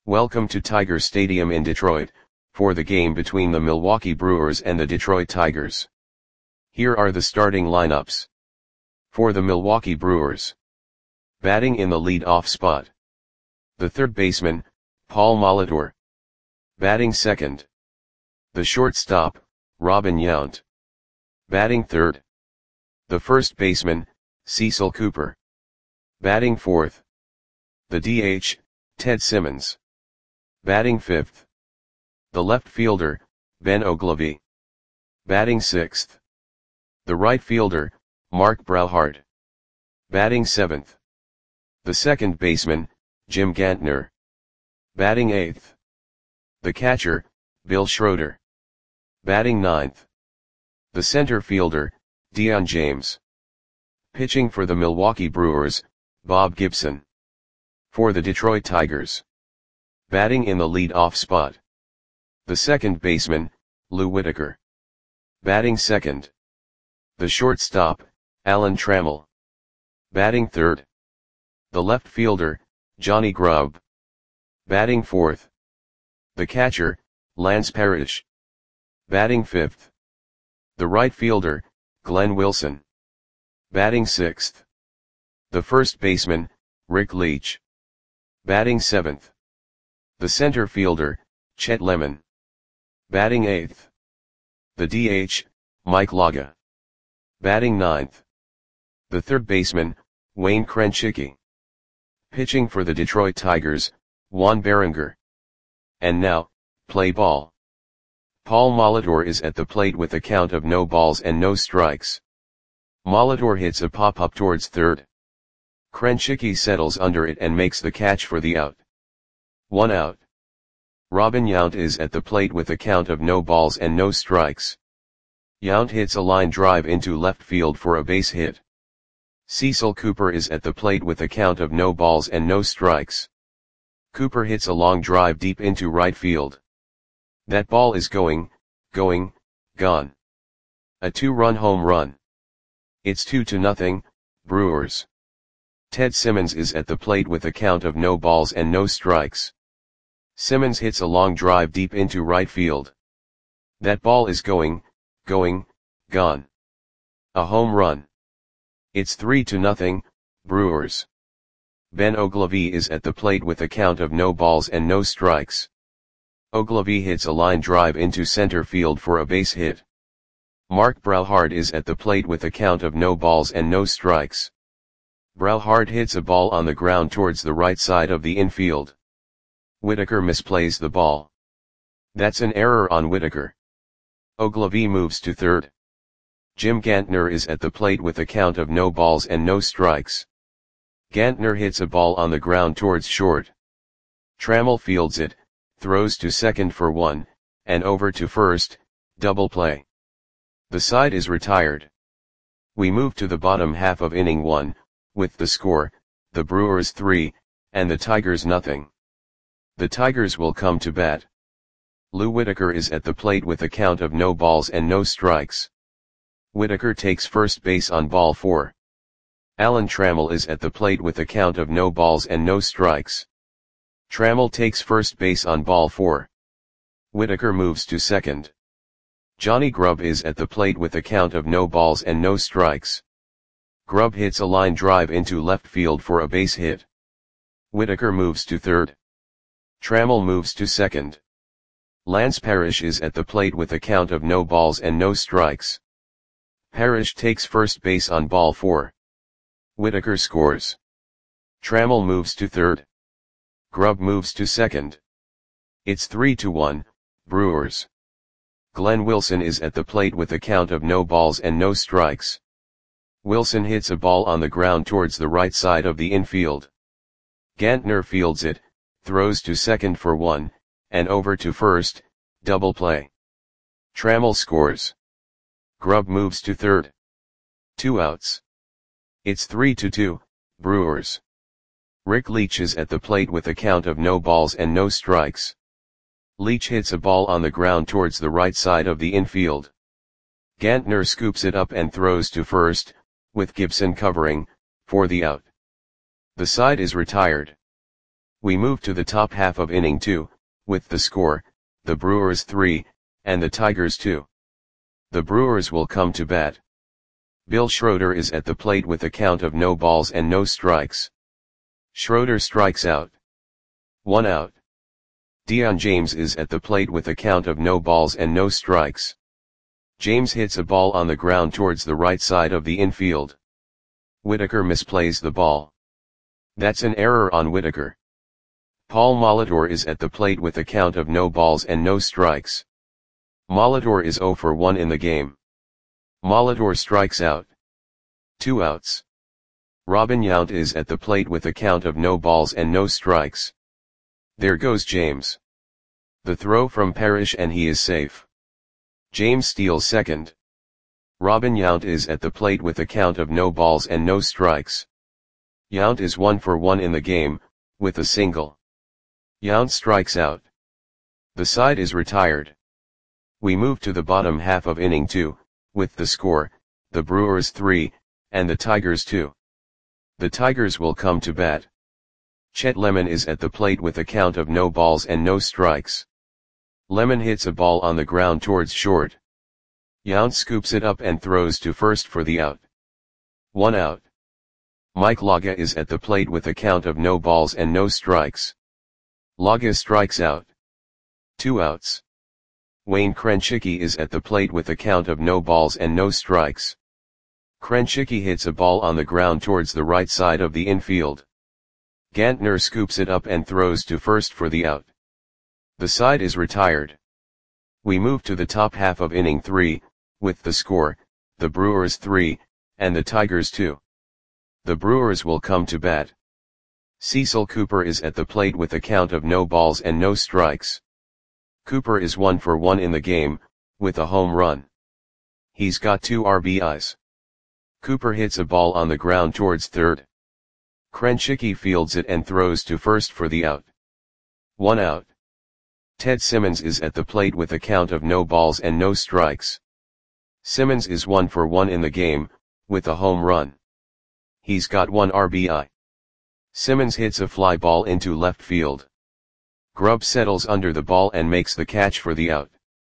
Welcome to Tiger Stadium in Detroit, for the game between the Milwaukee Brewers and the Detroit Tigers. Here are the starting lineups. For the Milwaukee Brewers. Batting in the lead-off spot. The third baseman, Paul Molitor. Batting second. The shortstop, Robin Yount. Batting third. The first baseman, Cecil Cooper. Batting fourth. The DH, Ted Simmons. Batting fifth. The left fielder, Ben Oglivie. Batting sixth. The right fielder, Mark Brauhart. Batting seventh. The second baseman, Jim Gantner. Batting eighth. The catcher, Bill Schroeder. Batting ninth. The center fielder, Dion James. Pitching for the Milwaukee Brewers, Bob Gibson. For the Detroit Tigers. Batting in the lead-off spot. The second baseman, Lou Whitaker. Batting second. The shortstop, Alan Trammell. Batting third. The left fielder, Johnny Grubb. Batting fourth. The catcher, Lance Parrish. Batting fifth. The right fielder, Glenn Wilson. Batting sixth. The first baseman, Rick Leach. Batting seventh. The center fielder, Chet Lemon. Batting eighth. The DH, Mike Laga. Batting ninth. The third baseman, Wayne Krenchicki. Pitching for the Detroit Tigers, Juan Berenger. And now, play ball. Paul Molitor is at the plate with a count of no balls and no strikes. Molitor hits a pop-up towards third. Krenchicki settles under it and makes the catch for the out. 1 out. Robin Yount is at the plate with a count of no balls and no strikes. Yount hits a line drive into left field for a base hit. Cecil Cooper is at the plate with a count of no balls and no strikes. Cooper hits a long drive deep into right field. That ball is gone. A 2-run home run. It's 2-0, Brewers. Ted Simmons is at the plate with a count of no balls and no strikes. Simmons hits a long drive deep into right field. That ball is gone. A home run. It's 3-0, Brewers. Ben Oglivie is at the plate with a count of no balls and no strikes. Oglivie hits a line drive into center field for a base hit. Mark Brauhart is at the plate with a count of no balls and no strikes. Brauhart hits a ball on the ground towards the right side of the infield. Whitaker misplays the ball. That's an error on Whitaker. Oglivie moves to third. Jim Gantner is at the plate with a count of no balls and no strikes. Gantner hits a ball on the ground towards short. Trammell fields it, throws to second for 1, and over to first, double play. The side is retired. We move to the bottom half of inning 1, with the score, the Brewers 3, and the Tigers nothing. The Tigers will come to bat. Lou Whitaker is at the plate with a count of no balls and no strikes. Whitaker takes first base on ball 4. Alan Trammell is at the plate with a count of no balls and no strikes. Trammell takes first base on ball 4. Whitaker moves to second. Johnny Grubb is at the plate with a count of no balls and no strikes. Grubb hits a line drive into left field for a base hit. Whitaker moves to third. Trammell moves to second. Lance Parrish is at the plate with a count of no balls and no strikes. Parrish takes first base on ball 4. Whitaker scores. Trammell moves to third. Grubb moves to second. It's 3-1, Brewers. Glenn Wilson is at the plate with a count of no balls and no strikes. Wilson hits a ball on the ground towards the right side of the infield. Gantner fields it, throws to second for 1, and over to first, double play. Trammell scores. Grubb moves to third. 2 outs. It's 3-2, Brewers. Rick Leach is at the plate with a count of no balls and no strikes. Leach hits a ball on the ground towards the right side of the infield. Gantner scoops it up and throws to first, with Gibson covering, for the out. The side is retired. We move to the top half of inning 2, with the score, the Brewers 3, and the Tigers 2. The Brewers will come to bat. Bill Schroeder is at the plate with a count of no balls and no strikes. Schroeder strikes out. 1 out. Dion James is at the plate with a count of no balls and no strikes. James hits a ball on the ground towards the right side of the infield. Whitaker misplays the ball. That's an error on Whitaker. Paul Molitor is at the plate with a count of no balls and no strikes. Molitor is 0 for 1 in the game. Molitor strikes out. 2 outs. Robin Yount is at the plate with a count of no balls and no strikes. There goes James. The throw from Parrish and he is safe. James steals second. Robin Yount is at the plate with a count of no balls and no strikes. Yount is 1 for 1 in the game, with a single. Yount strikes out. The side is retired. We move to the bottom half of inning 2, with the score, the Brewers 3, and the Tigers 2. The Tigers will come to bat. Chet Lemon is at the plate with a count of no balls and no strikes. Lemon hits a ball on the ground towards short. Yount scoops it up and throws to first for the out. 1 out. Mike Laga is at the plate with a count of no balls and no strikes. Laga strikes out. 2 outs. Wayne Krenchicki is at the plate with a count of no balls and no strikes. Krenchicki hits a ball on the ground towards the right side of the infield. Gantner scoops it up and throws to first for the out. The side is retired. We move to the top half of inning 3, with the score, the Brewers 3, and the Tigers 2. The Brewers will come to bat. Cecil Cooper is at the plate with a count of no balls and no strikes. Cooper is 1 for 1 in the game, with a home run. He's got 2 RBIs. Cooper hits a ball on the ground towards third. Krenchicki fields it and throws to first for the out. 1 out. Ted Simmons is at the plate with a count of no balls and no strikes. Simmons is 1 for 1 in the game, with a home run. He's got 1 RBI. Simmons hits a fly ball into left field. Grubb settles under the ball and makes the catch for the out.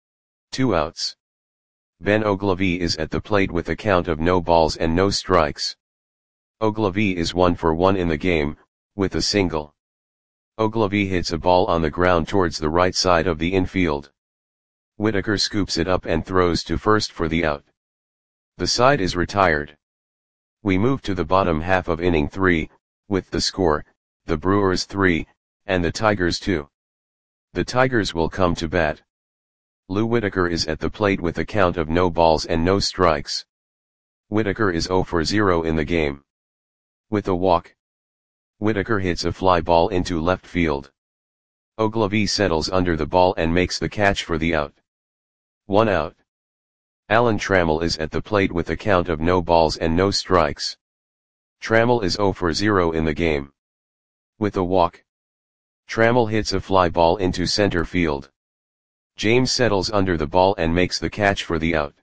2 outs. Ben Oglivie is at the plate with a count of no balls and no strikes. Oglivie is 1 for 1 in the game, with a single. Oglivie hits a ball on the ground towards the right side of the infield. Whitaker scoops it up and throws to first for the out. The side is retired. We move to the bottom half of inning 3, with the score, the Brewers 3, and the Tigers 2. The Tigers will come to bat. Lou Whitaker is at the plate with a count of no balls and no strikes. Whitaker is 0 for 0 in the game. With a walk. Whitaker hits a fly ball into left field. Oglivie settles under the ball and makes the catch for the out. 1 out. Alan Trammell is at the plate with a count of no balls and no strikes. Trammell is 0 for 0 in the game. With a walk. Trammell hits a fly ball into center field. James settles under the ball and makes the catch for the out.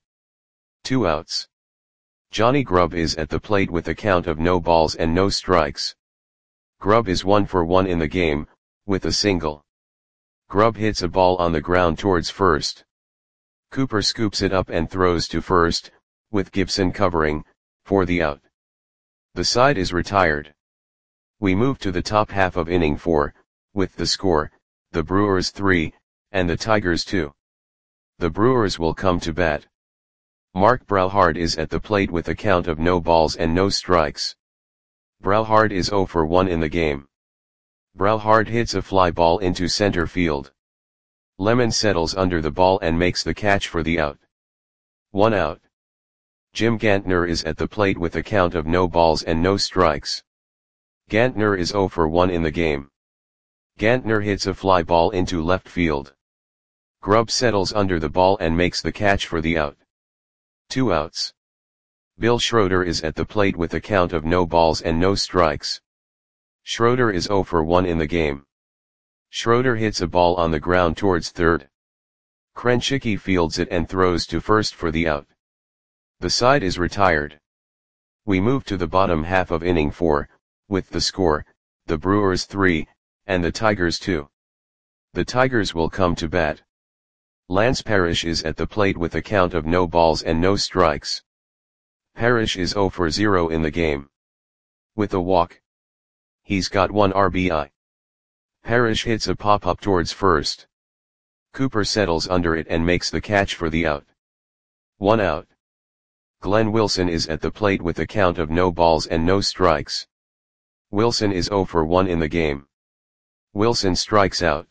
2 outs. Johnny Grubb is at the plate with a count of no balls and no strikes. Grubb is 1 for 1 in the game, with a single. Grubb hits a ball on the ground towards first. Cooper scoops it up and throws to first, with Gibson covering, for the out. The side is retired. We move to the top half of inning 4, with the score, the Brewers 3, and the Tigers 2. The Brewers will come to bat. Mark Brauhard is at the plate with a count of no balls and no strikes. Brauhard is 0 for 1 in the game. Brauhard hits a fly ball into center field. Lemon settles under the ball and makes the catch for the out. 1 out. Jim Gantner is at the plate with a count of no balls and no strikes. Gantner is 0 for 1 in the game. Gantner hits a fly ball into left field. Grubb settles under the ball and makes the catch for the out. 2 outs. Bill Schroeder is at the plate with a count of no balls and no strikes. Schroeder is 0 for 1 in the game. Schroeder hits a ball on the ground towards third. Krenchicki fields it and throws to first for the out. The side is retired. We move to the bottom half of inning 4, with the score, the Brewers 3, and the Tigers 2. The Tigers will come to bat. Lance Parrish is at the plate with a count of no balls and no strikes. Parrish is 0 for 0 in the game. With a walk. He's got 1 RBI. Parrish hits a pop-up towards first. Cooper settles under it and makes the catch for the out. 1 out. Glenn Wilson is at the plate with a count of no balls and no strikes. Wilson is 0 for 1 in the game. Wilson strikes out.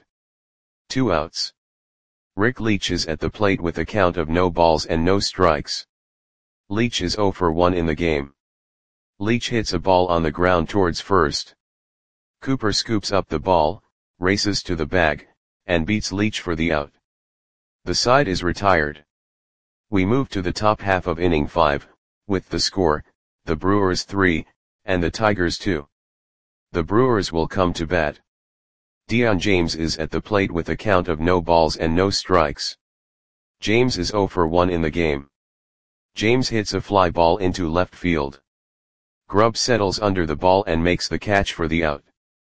2 outs. Rick Leach is at the plate with a count of no balls and no strikes. Leach is 0 for 1 in the game. Leach hits a ball on the ground towards first. Cooper scoops up the ball, races to the bag, and beats Leach for the out. The side is retired. We move to the top half of inning 5, with the score, the Brewers 3, and the Tigers 2. The Brewers will come to bat. Dion James is at the plate with a count of no balls and no strikes. James is 0 for 1 in the game. James hits a fly ball into left field. Grubb settles under the ball and makes the catch for the out.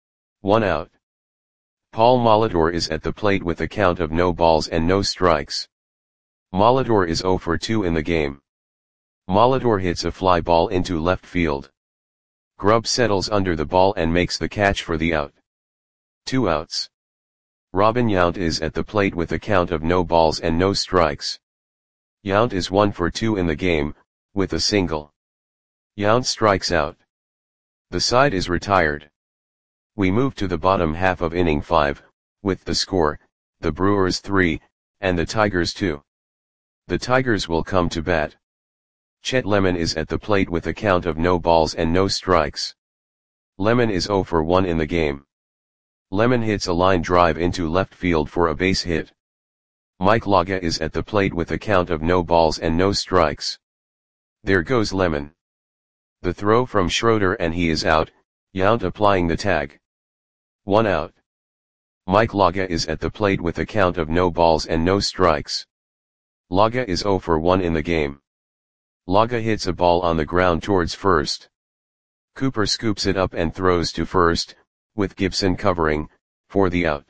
1 out. Paul Molitor is at the plate with a count of no balls and no strikes. Molitor is 0 for 2 in the game. Molitor hits a fly ball into left field. Grubb settles under the ball and makes the catch for the out. 2 outs. Robin Yount is at the plate with a count of no balls and no strikes. Yount is 1 for 2 in the game, with a single. Yount strikes out. The side is retired. We move to the bottom half of inning 5, with the score, the Brewers 3, and the Tigers 2. The Tigers will come to bat. Chet Lemon is at the plate with a count of no balls and no strikes. Lemon is 0 for 1 in the game. Lemon hits a line drive into left field for a base hit. Mike Laga is at the plate with a count of no balls and no strikes. There goes Lemon. The throw from Schroeder and he is out, Yount applying the tag. 1 out. Mike Laga is at the plate with a count of no balls and no strikes. Laga is 0 for 1 in the game. Laga hits a ball on the ground towards first. Cooper scoops it up and throws to first, with Gibson covering, for the out.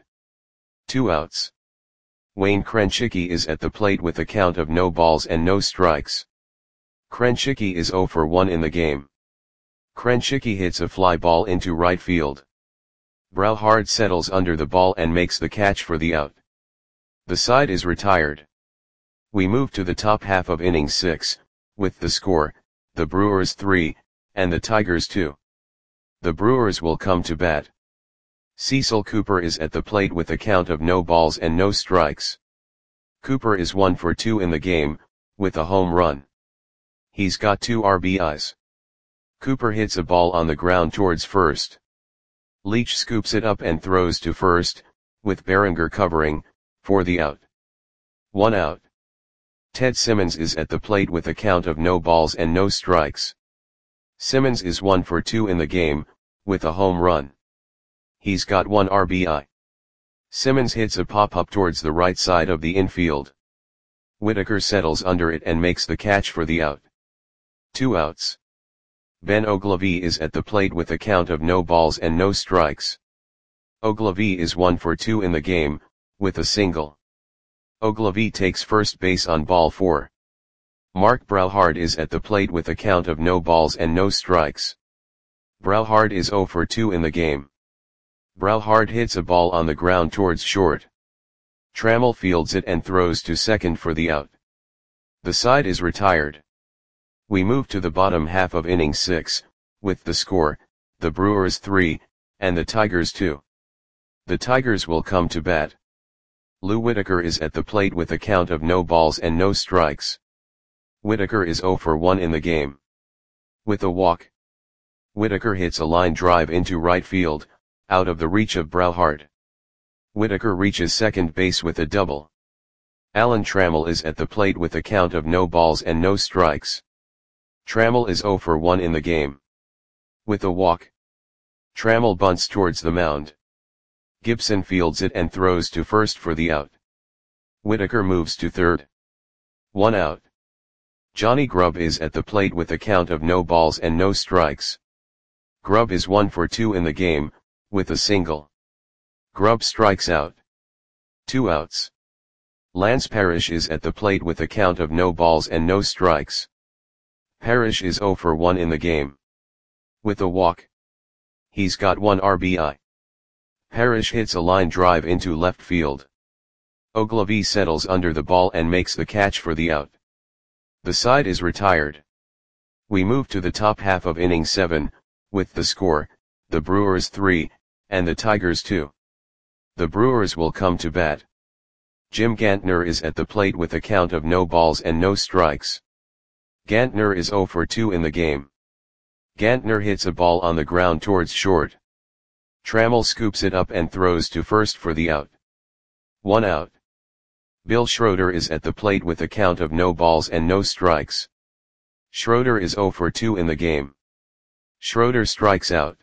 2 outs. Wayne Krenchicki is at the plate with a count of no balls and no strikes. Krenchicki is 0 for 1 in the game. Krenchicki hits a fly ball into right field. Brauhard settles under the ball and makes the catch for the out. The side is retired. We move to the top half of inning 6, with the score, the Brewers 3, and the Tigers 2. The Brewers will come to bat. Cecil Cooper is at the plate with a count of no balls and no strikes. Cooper is 1 for 2 in the game, with a home run. He's got 2 RBIs. Cooper hits a ball on the ground towards first. Leach scoops it up and throws to first, with Berenger covering, for the out. 1 out. Ted Simmons is at the plate with a count of no balls and no strikes. Simmons is 1 for 2 in the game, with a home run. He's got 1 RBI. Simmons hits a pop-up towards the right side of the infield. Whitaker settles under it and makes the catch for the out. 2 outs. Ben Oglivie is at the plate with a count of no balls and no strikes. Oglivie is 1 for 2 in the game, with a single. Oglivie takes first base on ball 4. Mark Brauhard is at the plate with a count of no balls and no strikes. Brauhard is 0 for 2 in the game. Brauhard hits a ball on the ground towards short. Trammell fields it and throws to second for the out. The side is retired. We move to the bottom half of inning 6, with the score, the Brewers 3, and the Tigers 2. The Tigers will come to bat. Lou Whitaker is at the plate with a count of no balls and no strikes. Whitaker is 0 for 1 in the game. With a walk. Whitaker hits a line drive into right field, out of the reach of Brauhard. Whitaker reaches second base with a double. Alan Trammell is at the plate with a count of no balls and no strikes. Trammell is 0 for 1 in the game. With a walk. Trammell bunts towards the mound. Gibson fields it and throws to first for the out. Whitaker moves to third. 1 out. Johnny Grubb is at the plate with a count of no balls and no strikes. Grubb is 1 for 2 in the game, with a single. Grubb strikes out. 2 outs. Lance Parrish is at the plate with a count of no balls and no strikes. Parrish is 0 for 1 in the game. With a walk. He's got 1 RBI. Parrish hits a line drive into left field. Ogilvie settles under the ball and makes the catch for the out. The side is retired. We move to the top half of inning 7, with the score, the Brewers 3, and the Tigers 2. The Brewers will come to bat. Jim Gantner is at the plate with a count of no balls and no strikes. Gantner is 0 for 2 in the game. Gantner hits a ball on the ground towards short. Trammell scoops it up and throws to first for the out. 1 out. Bill Schroeder is at the plate with a count of no balls and no strikes. Schroeder is 0 for 2 in the game. Schroeder strikes out.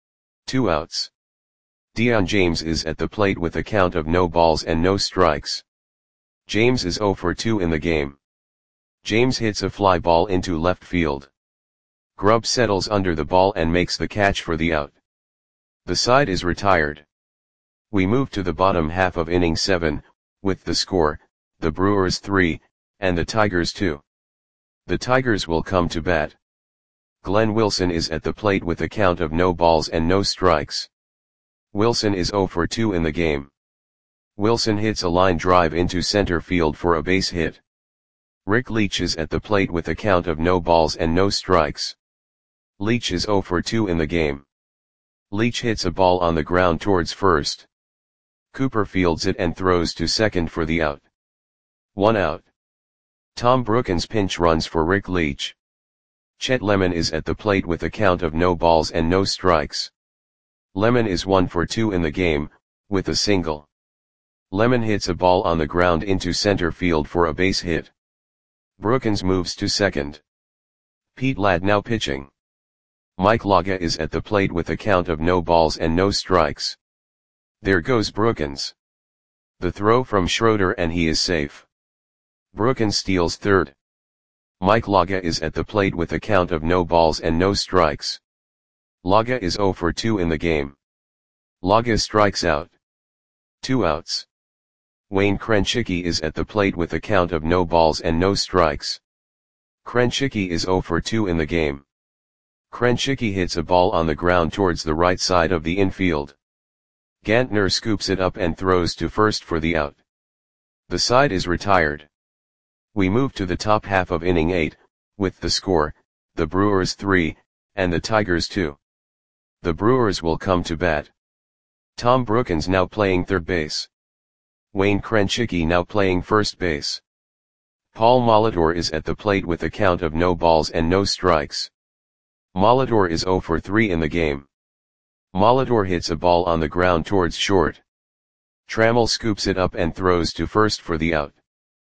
2 outs. Dion James is at the plate with a count of no balls and no strikes. James is 0 for 2 in the game. James hits a fly ball into left field. Grubb settles under the ball and makes the catch for the out. The side is retired. We move to the bottom half of inning 7, with the score, the Brewers 3, and the Tigers 2. The Tigers will come to bat. Glenn Wilson is at the plate with a count of no balls and no strikes. Wilson is 0 for 2 in the game. Wilson hits a line drive into center field for a base hit. Rick Leach is at the plate with a count of no balls and no strikes. Leach is 0 for 2 in the game. Leach hits a ball on the ground towards first. Cooper fields it and throws to second for the out. 1 out. Tom Brookens pinch runs for Rick Leach. Chet Lemon is at the plate with a count of no balls and no strikes. Lemon is 1 for 2 in the game, with a single. Lemon hits a ball on the ground into center field for a base hit. Brookens moves to second. Pete Ladd now pitching. Mike Laga is at the plate with a count of no balls and no strikes. There goes Brookens. The throw from Schroeder and he is safe. Brookens steals third. Mike Laga is at the plate with a count of no balls and no strikes. Laga is 0 for 2 in the game. Laga strikes out. 2 outs. Wayne Krenchicki is at the plate with a count of no balls and no strikes. Krenchicki is 0 for 2 in the game. Krenchicki hits a ball on the ground towards the right side of the infield. Gantner scoops it up and throws to first for the out. The side is retired. We move to the top half of inning 8, with the score, the Brewers 3, and the Tigers 2. The Brewers will come to bat. Tom Brookens now playing third base. Wayne Krenchicki now playing first base. Paul Molitor is at the plate with a count of no balls and no strikes. Molitor is 0 for 3 in the game. Molitor hits a ball on the ground towards short. Trammell scoops it up and throws to first for the out.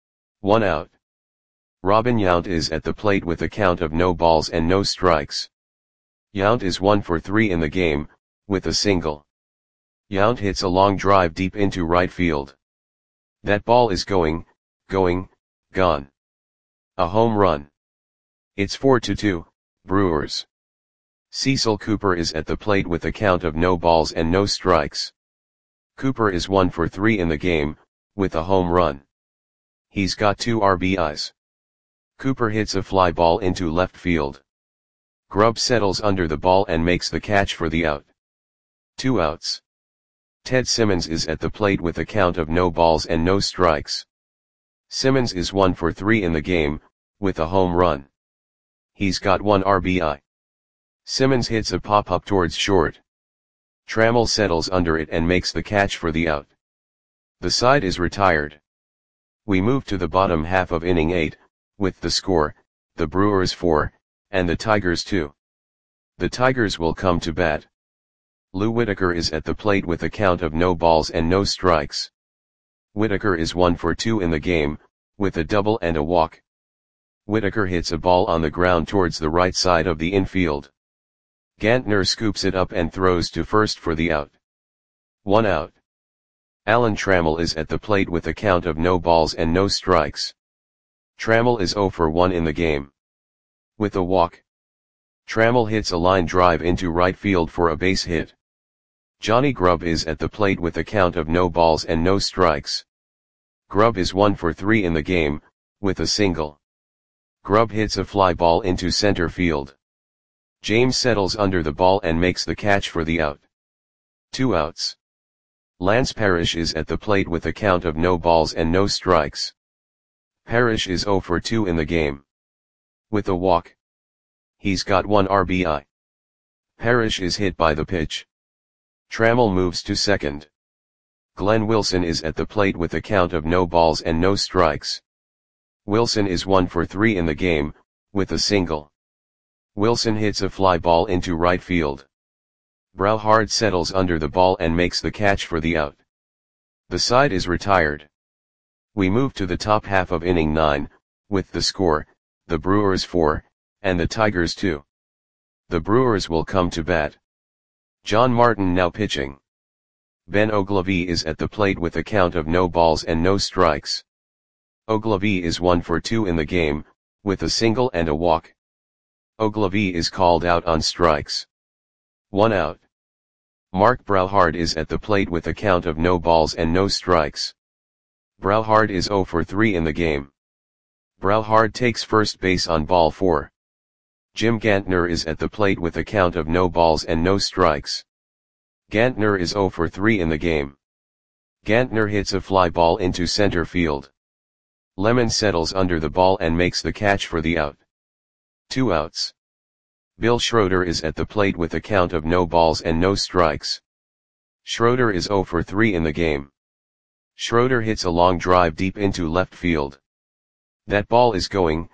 1 out. Robin Yount is at the plate with a count of no balls and no strikes. Yount is 1 for 3 in the game, with a single. Yount hits a long drive deep into right field. That ball is gone. A home run. It's 4-2, Brewers. Cecil Cooper is at the plate with a count of no balls and no strikes. Cooper is 1 for 3 in the game, with a home run. He's got 2 RBIs. Cooper hits a fly ball into left field. Grubb settles under the ball and makes the catch for the out. 2 outs. Ted Simmons is at the plate with a count of no balls and no strikes. Simmons is 1 for 3 in the game, with a home run. He's got 1 RBI. Simmons hits a pop-up towards short. Trammell settles under it and makes the catch for the out. The side is retired. We move to the bottom half of inning 8, with the score, the Brewers 4, and the Tigers 2. The Tigers will come to bat. Lou Whitaker is at the plate with a count of no balls and no strikes. Whitaker is 1 for 2 in the game, with a double and a walk. Whitaker hits a ball on the ground towards the right side of the infield. Gantner scoops it up and throws to first for the out. 1 out. Alan Trammell is at the plate with a count of no balls and no strikes. Trammell is 0 for 1 in the game. With a walk. Trammell hits a line drive into right field for a base hit. Johnny Grubb is at the plate with a count of no balls and no strikes. Grubb is 1 for 3 in the game, with a single. Grubb hits a fly ball into center field. James settles under the ball and makes the catch for the out. 2 outs. Lance Parrish is at the plate with a count of no balls and no strikes. Parrish is 0 for 2 in the game. With a walk. He's got 1 RBI. Parrish is hit by the pitch. Trammell moves to second. Glenn Wilson is at the plate with a count of no balls and no strikes. Wilson is 1 for 3 in the game, with a single. Wilson hits a fly ball into right field. Browhard settles under the ball and makes the catch for the out. The side is retired. We move to the top half of inning 9, with the score, the Brewers 4, and the Tigers 2. The Brewers will come to bat. John Martin now pitching. Ben Oglivie is at the plate with a count of no balls and no strikes. Oglivie is 1 for 2 in the game, with a single and a walk. Oglivie is called out on strikes. 1 out. Mark Browhard is at the plate with a count of no balls and no strikes. Browhard is 0 for 3 in the game. Browhard takes first base on ball 4. Jim Gantner is at the plate with a count of no balls and no strikes. Gantner is 0 for 3 in the game. Gantner hits a fly ball into center field. Lemon settles under the ball and makes the catch for the out. 2 outs. Bill Schroeder is at the plate with a count of no balls and no strikes. Schroeder is 0 for 3 in the game. Schroeder hits a long drive deep into left field. That ball is gone.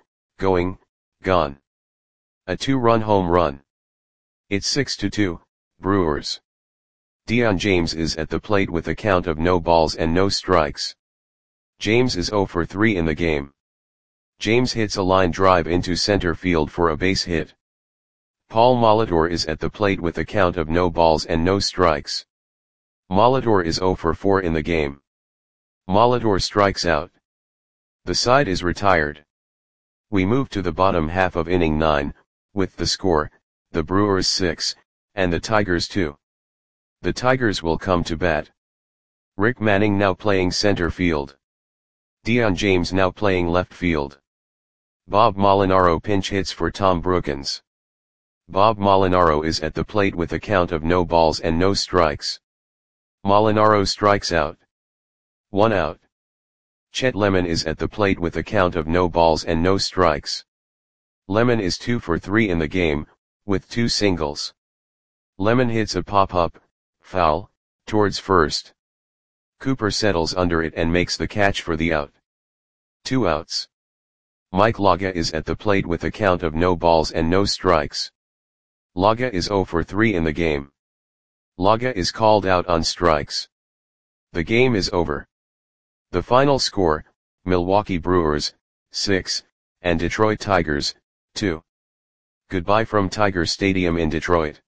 A 2-run home run. It's 6-2, Brewers. Dion James is at the plate with a count of no balls and no strikes. James is 0 for 3 in the game. James hits a line drive into center field for a base hit. Paul Molitor is at the plate with a count of no balls and no strikes. Molitor is 0 for 4 in the game. Molitor strikes out. The side is retired. We move to the bottom half of inning 9, with the score, the Brewers 6, and the Tigers 2. The Tigers will come to bat. Rick Manning now playing center field. Dion James now playing left field. Bob Molinaro pinch hits for Tom Brookins. Bob Molinaro is at the plate with a count of no balls and no strikes. Molinaro strikes out. 1 out. Chet Lemon is at the plate with a count of no balls and no strikes. Lemon is 2 for 3 in the game, with 2 singles. Lemon hits a pop-up, foul, towards first. Cooper settles under it and makes the catch for the out. 2 outs. Mike Laga is at the plate with a count of no balls and no strikes. Laga is 0 for 3 in the game. Laga is called out on strikes. The game is over. The final score, Milwaukee Brewers, 6, and Detroit Tigers, 2. Goodbye from Tiger Stadium in Detroit.